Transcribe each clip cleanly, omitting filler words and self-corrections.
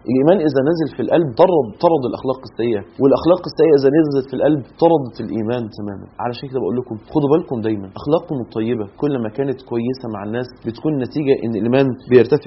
الإيمان إذا نزل في القلب طرد الأخلاق السيئة، والأخلاق السيئة إذا نزلت في القلب طردت الإيمان تماما. علشان كده بقول لكم خدوا بالكم دايما أخلاقكم الطيبة كل ما كانت كويسة مع الناس بتكون نتيجة إن الإيمان بيرتفع.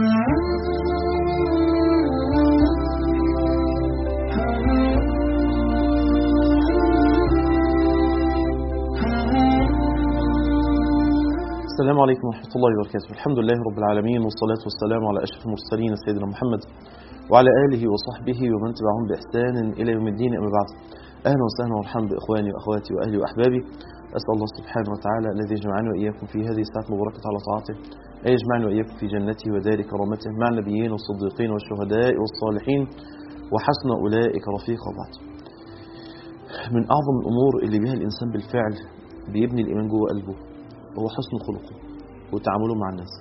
السلام عليكم ورحمة الله وبركاته. الحمد لله رب العالمين، والصلاة والسلام على أشرف المرسلين سيدنا محمد وعلى آله وصحبه ومن تبعهم بإحسان إلى يوم الدين. أما بعد، أهلا وسهلا ومرحبا بإخواني وأخواتي وأهلي وأحبابي. أسأل الله سبحانه وتعالى الذي يجمعني وإياكم في هذه الساعة المباركة على طاعته أن يجمعني وإياكم في جنته ودار كرامته مع النبيين والصديقين والشهداء والصالحين وحسن أولئك رفيقا. بعد، من أعظم الأمور اللي بها الإنسان بالفعل بيبني الإيمان جوه قلبه هو حسن خلقه وتعامله مع الناس.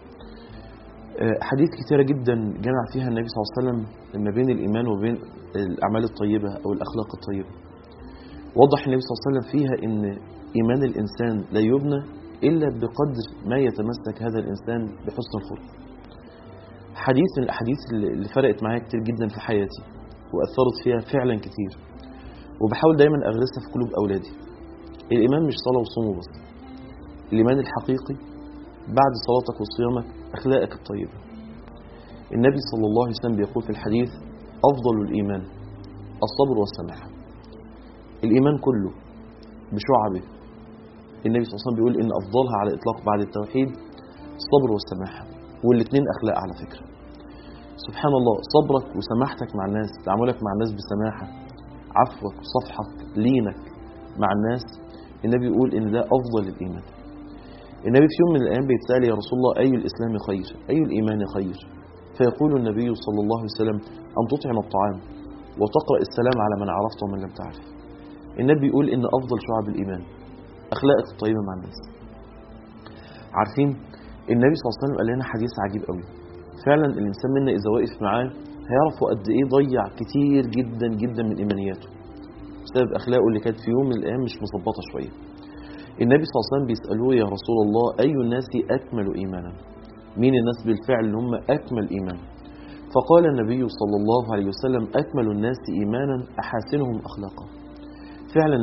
حديث كثيرة جدا جمع فيها النبي صلى الله عليه وسلم ما بين الإيمان وبين الأعمال الطيبة أو الأخلاق الطيبة. وضح النبي صلى الله عليه وسلم فيها إن إيمان الإنسان لا يبنى إلا بقدر ما يتمسك هذا الإنسان بحسن الخلق. حديث من الأحاديث اللي فرقت معايا كتير جدا في حياتي وأثرت فيها فعلا كتير، وبحاول دايما أغرسها في قلوب أولادي. الإيمان مش صلاة وصوم بس، الإيمان الحقيقي بعد صلاتك وصيامك أخلاقك الطيبة. النبي صلى الله عليه وسلم بيقول في الحديث: أفضل الإيمان الصبر والسماحة. الإيمان كله بشعبه النبي صلى الله عليه وسلم بيقول إن أفضلها على الإطلاق بعد التوحيد الصبر والسماحة، والاثنين أخلاق على فكرة. سبحان الله، صبرك وسماحتك مع الناس، تعاملك مع الناس بسماحة، عفوك وصفحك لينك مع الناس، النبي يقول إن ده أفضل الإيمان. النبي في يوم من الأيام بيتسأل: يا رسول الله، أي الإسلام خير؟ أي الإيمان خير؟ فيقول النبي صلى الله عليه وسلم: أن تطعم الطعام وتقرأ السلام على من عرفت ومن لم تعرف. النبي يقول إن أفضل شعب الإيمان أخلاقك الطيبة مع الناس. عارفين النبي صلى الله عليه وسلم قال لنا حديث عجيب قوي. فعلا الإنسان منا إذا وقف معاه هيعرفوا قد إيه ضيع كتير جدا جدا من إيمانياته بسبب أخلاقه اللي كانت في يوم من الأيام مش مظبطة شوية. النبي صلى الله عليه وسلم بيسألوه: يا رسول الله، أي الناس أكمل إيمانا؟ مين الناس بالفعل اللي هم أكمل إيمان؟ فقال النبي صلى الله عليه وسلم: أكمل الناس إيمانا أحاسنهم أخلاقا. فعلا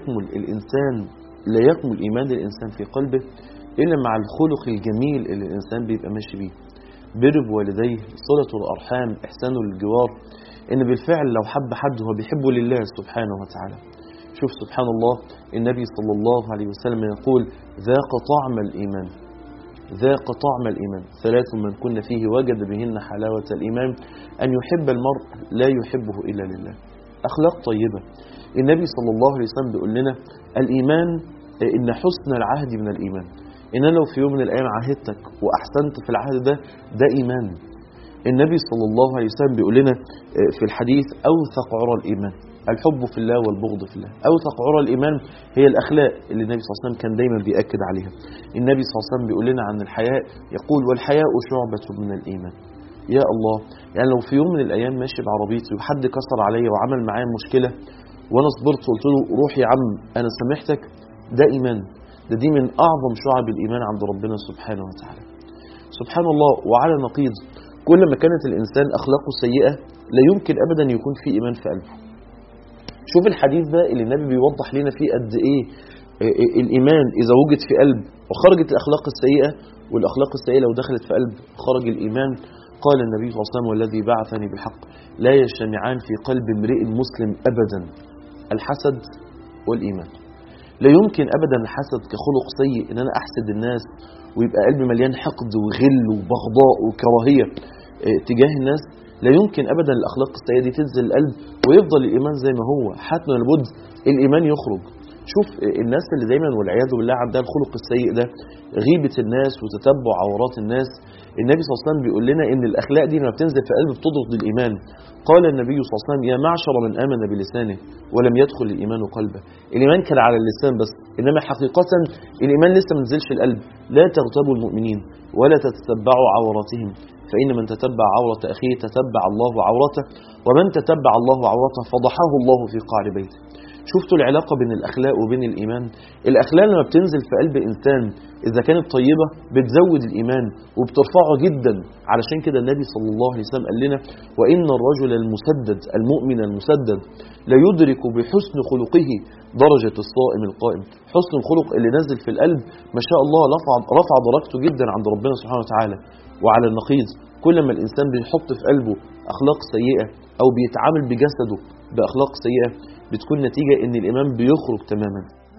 لا يكمل إيمان الإنسان في قلبه إلا مع الخلق الجميل اللي الإنسان بيبقى ماشي بيه، بر بوالديه، صلة الأرحام، إحسانه للجوار. إن بالفعل لو حب حد هو بيحبه لله سبحانه وتعالى. شوف سبحان الله، النبي صلى الله عليه وسلم يقول: ذاق طعم الإيمان، ذاق طعم الإيمان، ثلاث من كن فيه وجد بهن حلاوة الإيمان، أن يحب المرء لا يحبه إلا لله. أخلاق طيبة. النبي صلى الله عليه وسلم بيقول لنا: الإيمان إن حسن العهد من الإيمان. إن لو في يوم من الأيام عهدتك وأحسنت في العهد ده إيمان. النبي صلى الله عليه وسلم بيقول لنا في الحديث: أوثق عرى الإيمان الحب في الله والبغض في الله. أوثق عرى الإيمان هي الأخلاق اللي النبي صلى الله عليه وسلم كان دايما بيأكد عليها. النبي صلى الله عليه وسلم بيقول لنا عن الحياء، يقول: والحياء شعبة من الإيمان. يا الله، يعني لو في يوم من الأيام ماشي بعربيتي وحد كسر عليا وعمل معايا مشكلة وأنا صبرت وقلت له: روح يا عم أنا سامحتك، ده إيمان. دي من أعظم شعب الإيمان عند ربنا سبحانه وتعالى. سبحان الله. وعلى نقيض، كل ما كانت الإنسان أخلاقه سيئة لا يمكن أبدا يكون فيه إيمان في قلبه. شوف الحديث ده اللي النبي بيوضح لنا فيه قد إيه الإيمان إذا وجد في قلب وخرجت الأخلاق السيئة، والأخلاق السيئة لو دخلت في قلب خرج الإيمان. قال النبي صلى الله عليه وسلم: والذي بعثني بالحق لا يجتمعان في قلب امرئ مسلم أبدا الحسد والإيمان. لا يمكن أبدا الحسد كخلق سيء، إن أنا أحسد الناس ويبقى قلبي مليان حقد وغل وبغضاء وكراهية تجاه الناس. لا يمكن أبدا الأخلاق السيئة دي تنزل القلب ويفضل الإيمان زي ما هو. حتما لابد الإيمان يخرج. شوف الناس اللي دايما والعياذ بالله عندها الخلق السيء ده، غيبة الناس وتتبع عورات الناس. النبي صلى الله عليه وسلم بيقول لنا إن الأخلاق دي لما بتنزل في قلب بتضغط الإيمان. قال النبي صلى الله عليه وسلم: يا معشر من آمن بلسانه ولم يدخل الإيمان قلبه. الإيمان كان على اللسان بس، إنما حقيقة الإيمان لسه ما نزلش القلب. لا تغتابوا المؤمنين ولا تتبعوا عوراتهم، فإن من تتبع عورة أخيه تتبع الله عورته، ومن تتبع الله عورته فضحه الله في قعر بيته. شفتوا العلاقة بين الأخلاق وبين الإيمان؟ الأخلاق لما بتنزل في قلب إنسان إذا كانت طيبة بتزود الإيمان وبترفعه جدا. علشان كده النبي صلى الله عليه وسلم قال لنا وإن الرجل المسدد المؤمن المسدد لا يدرك بحسن خلقه درجة الصائم القائم. حسن الخلق اللي نزل في القلب ما شاء الله رفع درجته جدا عند ربنا سبحانه وتعالى. وعلى النقيض كل ما الإنسان بيحط في قلبه أخلاق سيئة أو بيتعامل بجسده بأخلاق سيئة بتكون نتيجة إن الإيمان بيخرج تماما.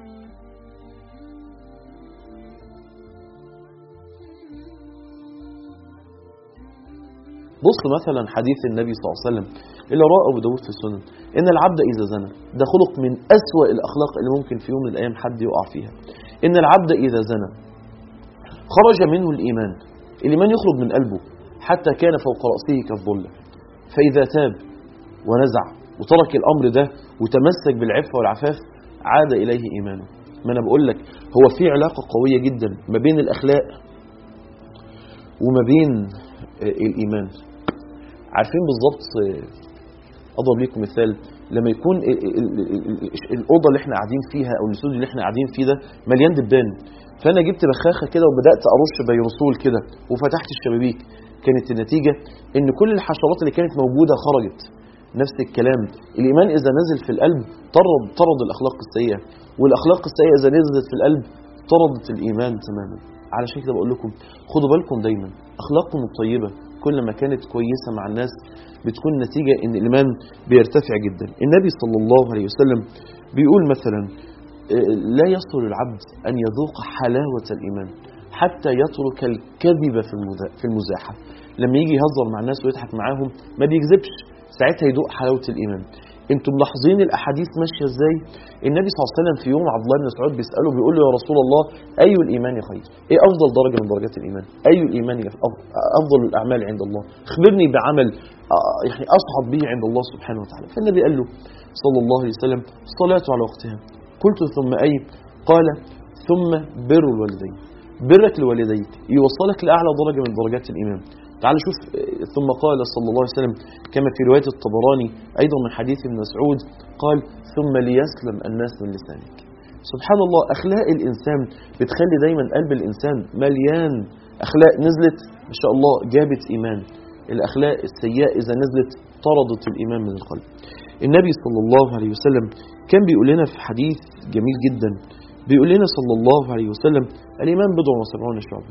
بص مثلا حديث النبي صلى الله عليه وسلم اللي رواه أبو داود في السنن إن العبد إذا زنى، ده خلق من أسوأ الأخلاق اللي ممكن في يوم من الأيام حد يقع فيها. إن العبد إذا زنى خرج منه الإيمان يخرج من قلبه حتى كان فوق رأسه كالظلة، فإذا تاب ونزع وترك الأمر ده وتمسك بالعفة والعفاف عاد إليه إيمانه. ما أنا بقول لك هو في علاقة قوية جدا ما بين الأخلاق وما بين الإيمان. عارفين بالضبط، أضرب لكم مثال، لما يكون الأوضة اللي احنا قاعدين فيها أو الاستوديو اللي احنا قاعدين فيه ده مليان دبان، فأنا جبت بخاخة كده وبدأت أرش بيروسول كده وفتحت الشبابيك، كانت النتيجة إن كل الحشرات اللي كانت موجودة خرجت. نفس الكلام الإيمان إذا نزل في القلب طرد الأخلاق السيئة، والأخلاق السيئة إذا نزلت في القلب طردت الإيمان تماما. علشان كده بقول لكم خدوا بالكم دايما أخلاقكم الطيبة كل ما كانت كويسة مع الناس بتكون نتيجة إن الإيمان بيرتفع جدا. النبي صلى الله عليه وسلم بيقول مثلا لا يصل العبد أن يذوق حلاوة الإيمان حتى يترك الكذب في المزاحة. لما يجي يهزر مع الناس ويضحك معاهم ما بيكذبش، ساعتها يذوق حلاوة الإيمان. انتم ملاحظين الأحاديث ماشية ازاي؟ النبي صلى الله عليه وسلم في يوم عبد الله بن مسعود بيسأله بيقول له يا رسول الله أي الإيمان خير؟ ايه أفضل درجة من درجات الإيمان؟ أي الإيمان أفضل الأعمال عند الله؟ اخبرني بعمل يعني أصعد به عند الله سبحانه وتعالى. فالنبي قال له صلى الله عليه وسلم الصلاة على وقتها. قلت ثم أي؟ قال ثم بر الوالدين. برك لوالديك يوصلك لأعلى درجة من درجات الإيمان. تعالوا شوف ثم قال صلى الله عليه وسلم كما في رواية الطبراني أيضا من حديث ابن مسعود قال ثم ليسلم الناس من لسانك. سبحان الله أخلاق الإنسان بتخلي دايما قلب الإنسان مليان أخلاق نزلت ما شاء الله جابت إيمان. الأخلاق السيئة إذا نزلت طردت الإيمان من القلب. النبي صلى الله عليه وسلم كان بيقول لنا في حديث جميل جدا بيقول لنا صلى الله عليه وسلم الإيمان 70 شعبة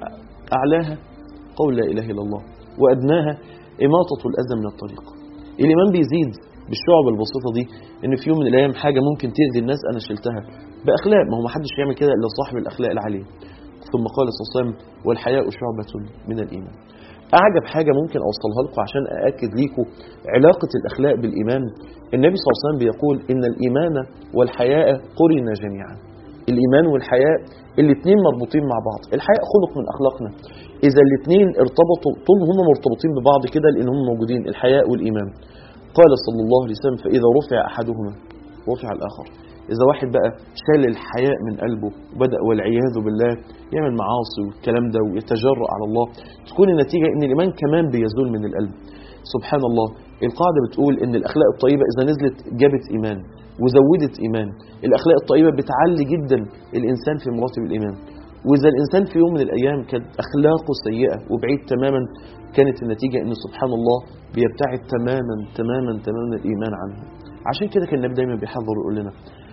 أعلاها قول لا إله إلا الله وأدناها إماطة الأذى من الطريق. الإيمان بيزيد بالشعب البسيطة دي إن في يوم من الأيام حاجة ممكن تأذي الناس أنا شلتها بأخلاق، ما هو محدش يعمل كده إلا صاحب الأخلاق العالية. ثم قال صلى الله عليه وسلم والحياء شعبة من الإيمان. أعجب حاجة ممكن أوصلها لكم عشان أأكد لكم علاقة الأخلاق بالإيمان. النبي صلى الله عليه وسلم بيقول إن الإيمان والحياء قرنا جميعا. الإيمان والحياء الاثنين مربوطين مع بعض. الحياء خلق من أخلاقنا، إذا الاثنين ارتبطوا طول هم مرتبطين ببعض كده لأنهم موجودين الحياء والإيمان. قال صلى الله عليه وسلم فإذا رفع أحدهما رفع الآخر. إذا واحد بقى شال الحياء من قلبه وبدأ والعياذ بالله يعمل معاصي والكلام ده ويتجرأ على الله تكون النتيجة إن الإيمان كمان بيزول من القلب. سبحان الله القاعدة بتقول إن الأخلاق الطيبة إذا نزلت جابت إيمان وزودت إيمان. الأخلاق الطيبة بتعلي جدا الإنسان في مراتب الإيمان. وإذا الإنسان في يوم من الأيام كانت أخلاقه سيئة وبعيد تماما كانت النتيجة إنه سبحان الله بيبتعد تماما الإيمان عنه. عشان كده كان النبي دايما بيحذر ويقول لنا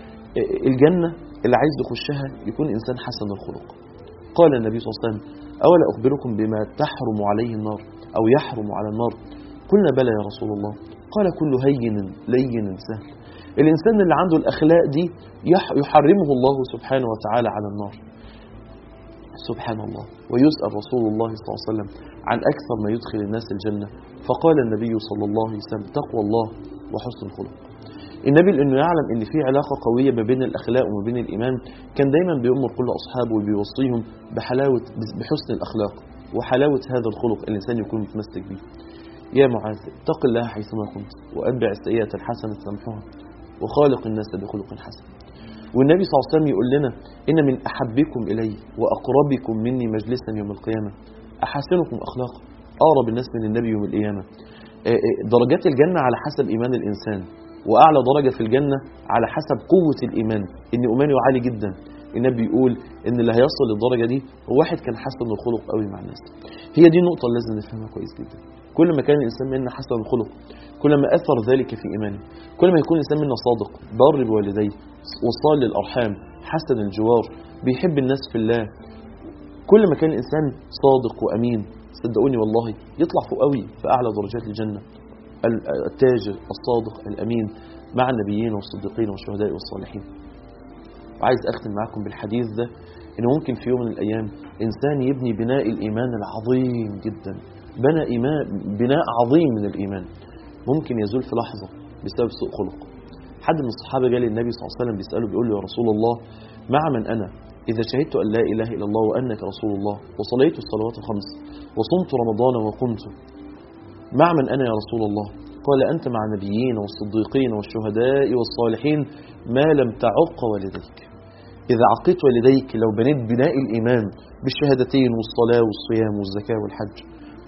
الجنة اللي عايز يخشها يكون إنسان حسن الخلق. قال النبي صلى الله عليه وسلم أولا أخبركم بما تحرم عليه النار أو يحرم على النار؟ قلنا بلى يا رسول الله. قال كل هين لين سهل. الإنسان اللي عنده الأخلاق دي يحرمه الله سبحانه وتعالى على النار. سبحان الله. ويسأل رسول الله صلى الله عليه وسلم عن أكثر ما يدخل الناس الجنة فقال النبي صلى الله عليه وسلم تقوى الله وحسن الخلق. النبي لأنه يعلم أن في علاقة قوية ما بين الأخلاق وما بين الإيمان كان دايما بيأمر كل أصحابه وبيوصيهم بحسن الأخلاق وحلاوة هذا الخلق الإنسان يكون متمسك به. يا معاذ اتق الله حيثما كنت وأتبع السيئة الحسنة تمحها وخالق الناس بخلق حسن. والنبي صلى الله عليه وسلم يقول لنا إن من أحبكم إلي وأقربكم مني مجلسا يوم القيامة أحسنكم أخلاقا. أقرب الناس من النبي يوم القيامة. درجات الجنة على حسب إيمان الإنسان وأعلى درجة في الجنة على حسب قوة الإيمان، إن إيمانه عالي جدا. النبي بيقول إن اللي هيصل للدرجة دي هو واحد كان حسن الخلق قوي مع الناس. هي دي النقطة اللي لازم نفهمها كويس جدا. كل ما كان الإنسان منا حسن الخلق، كل ما أثر ذلك في إيمانه، كل ما يكون الإنسان منا صادق، بار بوالديه، وصال للأرحام، حسن الجوار، بيحب الناس في الله، كل ما كان الإنسان صادق وأمين، صدقوني والله يطلع فوق قوي في أعلى درجات الجنة. التاجر الصادق الأمين مع النبيين والصديقين والشهداء والصالحين. وعايز أختم معكم بالحديث ده، إنه ممكن في يوم من الأيام إنسان يبني بناء الإيمان العظيم جدا، بناء عظيم من الإيمان، ممكن يزول في لحظة بسبب سوء خلق. حد من الصحابة جاء للنبي صلى الله عليه وسلم بيسأله، بيقول له يا رسول الله مع من أنا إذا شهدت أن لا إله إلا الله وأنك رسول الله وصليت الصلوات الخمس وصمت رمضان وقمت، مع من أنا يا رسول الله؟ قال أنت مع النبيين والصديقين والشهداء والصالحين ما لم تعق والديك. إذا عقيت والديك، لو بنيت بناء الإيمان بالشهادتين والصلاة والصيام والزكاة والحج،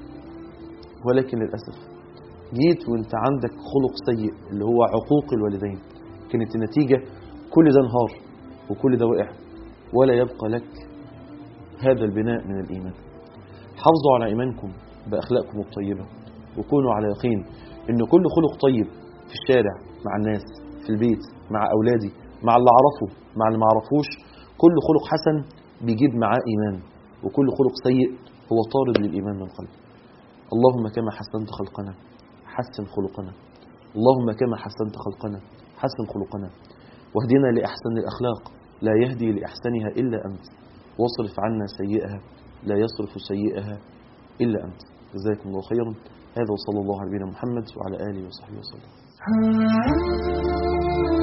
ولكن للأسف جيت وانت عندك خلق سيء اللي هو عقوق الوالدين، كانت النتيجة كل ده انهار وكل ده وقع، ولا يبقى لك هذا البناء من الإيمان. حافظوا على إيمانكم بأخلاقكم الطيبة، وكونوا على يقين إن كل خلق طيب في الشارع مع الناس، في البيت، مع أولادي، مع اللي عرفوا، مع اللي ما عرفوش، كل خلق حسن بيجيب معاه إيمان، وكل خلق سيء هو طارد للإيمان من القلب. اللهم كما حسنت خلقنا حسن خلقنا، اللهم كما حسنت خلقنا حسن خلقنا، واهدنا لأحسن الأخلاق لا يهدي لأحسنها إلا أنت، واصرف عنا سيئها لا يصرف سيئها إلا أنت. جزاكم الله خيرا. هذا وصلى الله على نبينا محمد وعلى آله وصحبه وسلم.